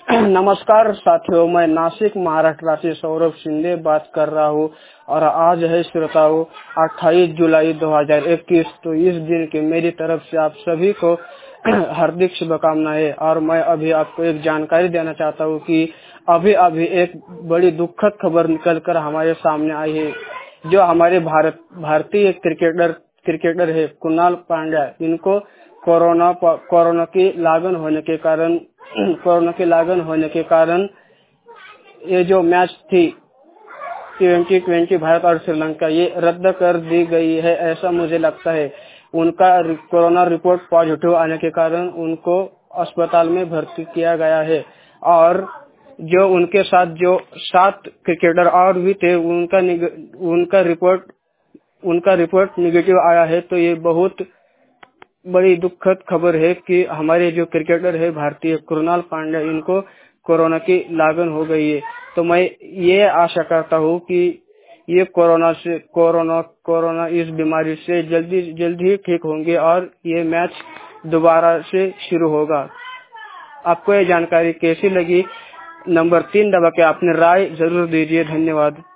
नमस्कार साथियों, मैं नासिक महाराष्ट्र से सौरभ शिंदे बात कर रहा हूँ और आज है श्रोताओं 28 जुलाई 2021। तो इस दिन की मेरी तरफ से आप सभी को हार्दिक शुभकामनाएं। और मैं अभी आपको एक जानकारी देना चाहता हूँ कि अभी एक बड़ी दुखद खबर निकलकर हमारे सामने आई है। जो हमारे भारतीय क्रिकेटर है कुणाल पांड्या, इनको कोरोना की लागन होने के कारण ये जो मैच थी T20 भारत और श्रीलंका, ये रद्द कर दी गई है, ऐसा मुझे लगता है। उनका कोरोना रिपोर्ट पॉजिटिव आने के कारण उनको अस्पताल में भर्ती किया गया है और जो उनके साथ जो 7 क्रिकेटर और भी थे, उनका रिपोर्ट निगेटिव आया है। तो ये बहुत बड़ी दुखद खबर है कि हमारे जो क्रिकेटर है भारतीय कुणाल पांड्या, इनको कोरोना की लागन हो गई है। तो मैं ये आशा करता हूँ कि ये कोरोना इस बीमारी से जल्दी ठीक होंगे और ये मैच दोबारा से शुरू होगा। आपको ये जानकारी कैसी लगी? नंबर 3 दबा के अपनी राय जरूर दीजिए। धन्यवाद।